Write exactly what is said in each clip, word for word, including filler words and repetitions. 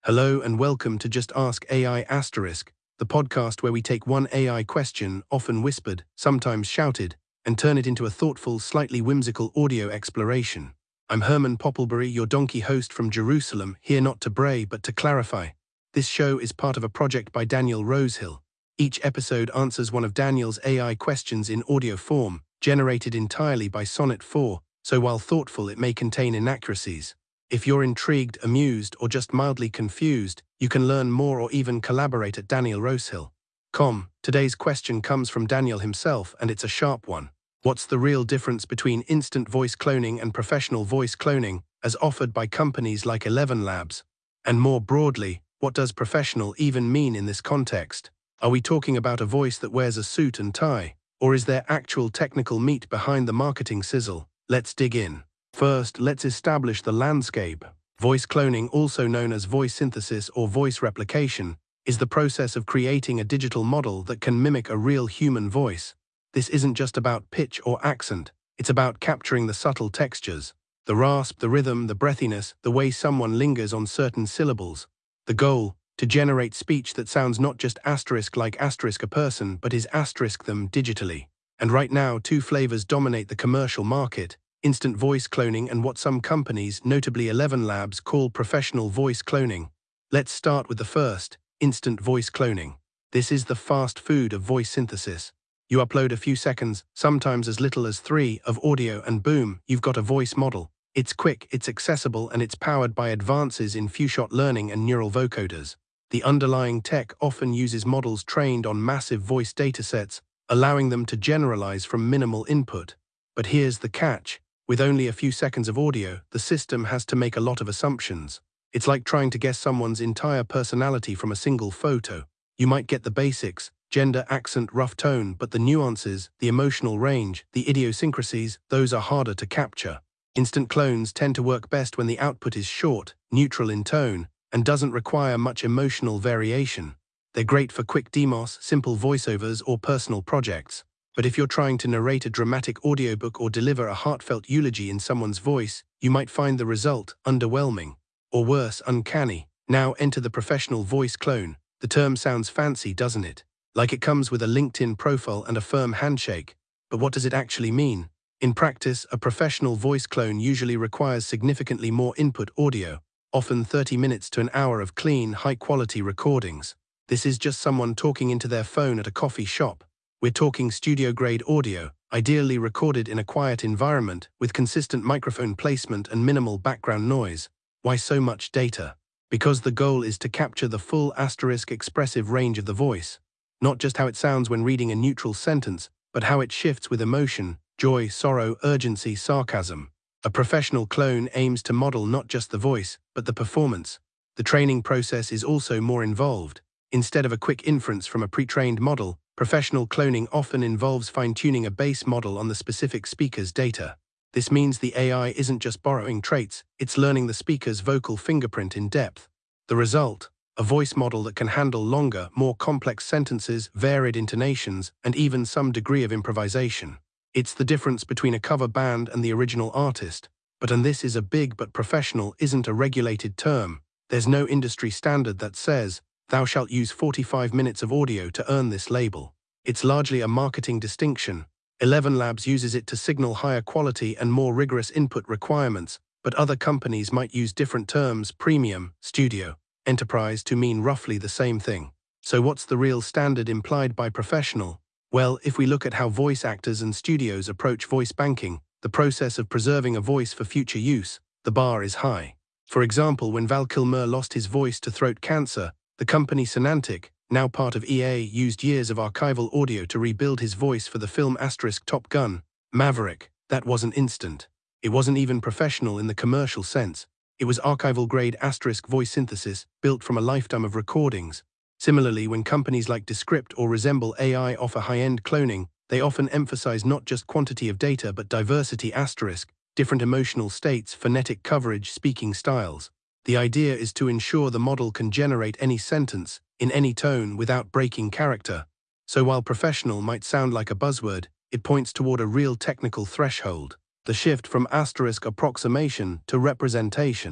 Hello and welcome to Just Ask A I Asterisk, the podcast where we take one A I question, often whispered, sometimes shouted, and turn it into a thoughtful, slightly whimsical audio exploration. I'm Herman Popplebury, your donkey host from Jerusalem, here not to bray but to clarify. This show is part of a project by Daniel Rosehill. Each episode answers one of Daniel's A I questions in audio form, generated entirely by Sonnet four, so while thoughtful it may contain inaccuracies. If you're intrigued, amused, or just mildly confused, you can learn more or even collaborate at Daniel Rosehill dot com. Today's question comes from Daniel himself, and it's a sharp one. What's the real difference between instant voice cloning and professional voice cloning, as offered by companies like Eleven Labs? And more broadly, what does professional even mean in this context? Are we talking about a voice that wears a suit and tie, or is there actual technical meat behind the marketing sizzle? Let's dig in. First, let's establish the landscape. Voice cloning, also known as voice synthesis or voice replication, is the process of creating a digital model that can mimic a real human voice. This isn't just about pitch or accent, it's about capturing the subtle textures, the rasp, the rhythm, the breathiness, the way someone lingers on certain syllables. The goal, to generate speech that sounds not just asterisk like asterisk a person, but is asterisk them digitally. And right now, two flavors dominate the commercial market: instant voice cloning and what some companies, notably Eleven Labs, call professional voice cloning. Let's start with the first, instant voice cloning. This is the fast food of voice synthesis. You upload a few seconds, sometimes as little as three, of audio and boom, you've got a voice model. It's quick, it's accessible, and it's powered by advances in few-shot learning and neural vocoders. The underlying tech often uses models trained on massive voice datasets, allowing them to generalize from minimal input. But here's the catch. With only a few seconds of audio, the system has to make a lot of assumptions. It's like trying to guess someone's entire personality from a single photo. You might get the basics, gender, accent, rough tone, but the nuances, the emotional range, the idiosyncrasies, those are harder to capture. Instant clones tend to work best when the output is short, neutral in tone, and doesn't require much emotional variation. They're great for quick demos, simple voiceovers, or personal projects. But if you're trying to narrate a dramatic audiobook or deliver a heartfelt eulogy in someone's voice, you might find the result underwhelming. Or worse, uncanny. Now enter the professional voice clone. The term sounds fancy, doesn't it? Like it comes with a LinkedIn profile and a firm handshake. But what does it actually mean? In practice, a professional voice clone usually requires significantly more input audio, often thirty minutes to an hour of clean, high-quality recordings. This is just someone talking into their phone at a coffee shop. We're talking studio-grade audio, ideally recorded in a quiet environment, with consistent microphone placement and minimal background noise. Why so much data? Because the goal is to capture the full asterisk expressive range of the voice. Not just how it sounds when reading a neutral sentence, but how it shifts with emotion, joy, sorrow, urgency, sarcasm. A professional clone aims to model not just the voice, but the performance. The training process is also more involved. Instead of a quick inference from a pre-trained model, professional cloning often involves fine-tuning a base model on the specific speaker's data. This means the A I isn't just borrowing traits, it's learning the speaker's vocal fingerprint in depth. The result? A voice model that can handle longer, more complex sentences, varied intonations, and even some degree of improvisation. It's the difference between a cover band and the original artist. But and this is a big but professional isn't a regulated term. There's no industry standard that says, thou shalt use forty-five minutes of audio to earn this label. It's largely a marketing distinction. Eleven Labs uses it to signal higher quality and more rigorous input requirements, but other companies might use different terms: premium, studio, enterprise, to mean roughly the same thing. So what's the real standard implied by professional? Well, if we look at how voice actors and studios approach voice banking, the process of preserving a voice for future use, the bar is high. For example, when Val Kilmer lost his voice to throat cancer, the company Sonantic, now part of E A, used years of archival audio to rebuild his voice for the film asterisk Top Gun, Maverick. That wasn't instant. It wasn't even professional in the commercial sense. It was archival-grade asterisk voice synthesis, built from a lifetime of recordings. Similarly, when companies like Descript or Resemble A I offer high-end cloning, they often emphasize not just quantity of data but diversity asterisk, different emotional states, phonetic coverage, speaking styles. The idea is to ensure the model can generate any sentence, in any tone, without breaking character. So while professional might sound like a buzzword, it points toward a real technical threshold, the shift from asterisk approximation to representation.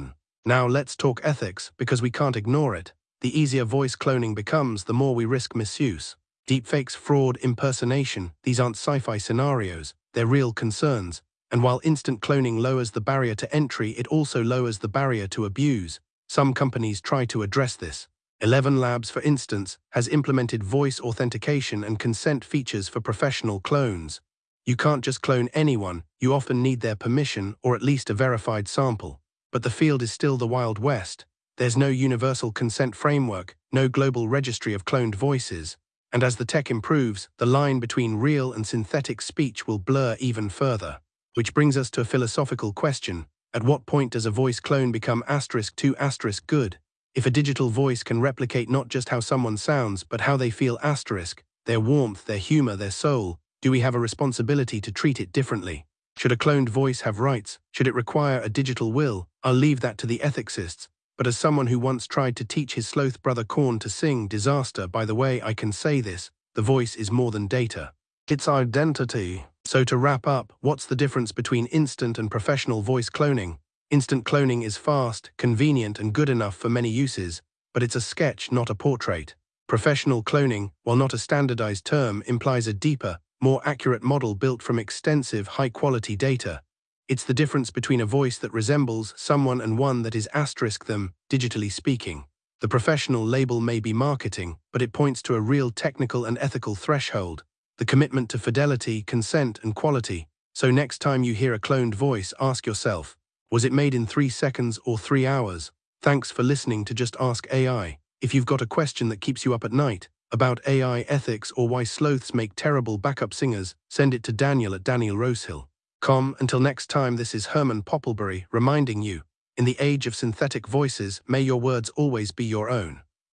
Now let's talk ethics, because we can't ignore it. The easier voice cloning becomes, the more we risk misuse. Deepfakes, fraud, impersonation, these aren't sci-fi scenarios, they're real concerns. And while instant cloning lowers the barrier to entry, it also lowers the barrier to abuse. Some companies try to address this. Eleven Labs, for instance, has implemented voice authentication and consent features for professional clones. You can't just clone anyone, you often need their permission or at least a verified sample. But the field is still the Wild West. There's no universal consent framework, no global registry of cloned voices. And as the tech improves, the line between real and synthetic speech will blur even further. Which brings us to a philosophical question. At what point does a voice clone become asterisk too asterisk good? If a digital voice can replicate not just how someone sounds, but how they feel asterisk, their warmth, their humor, their soul, do we have a responsibility to treat it differently? Should a cloned voice have rights? Should it require a digital will? I'll leave that to the ethicists. But as someone who once tried to teach his sloth brother Korn to sing disaster, by the way, I can say this, the voice is more than data. It's identity. So to wrap up, what's the difference between instant and professional voice cloning? Instant cloning is fast, convenient, and good enough for many uses, but it's a sketch, not a portrait. Professional cloning, while not a standardized term, implies a deeper, more accurate model built from extensive, high-quality data. It's the difference between a voice that resembles someone and one that is asterisk them, digitally speaking. The professional label may be marketing, but it points to a real technical and ethical threshold, the commitment to fidelity, consent, and quality. So next time you hear a cloned voice, ask yourself, was it made in three seconds or three hours? Thanks for listening to Just Ask A I. If you've got a question that keeps you up at night, about A I ethics or why sloths make terrible backup singers, send it to Daniel at daniel rosehill dot com. Until next time, this is Herman Popplebury reminding you, in the age of synthetic voices, may your words always be your own.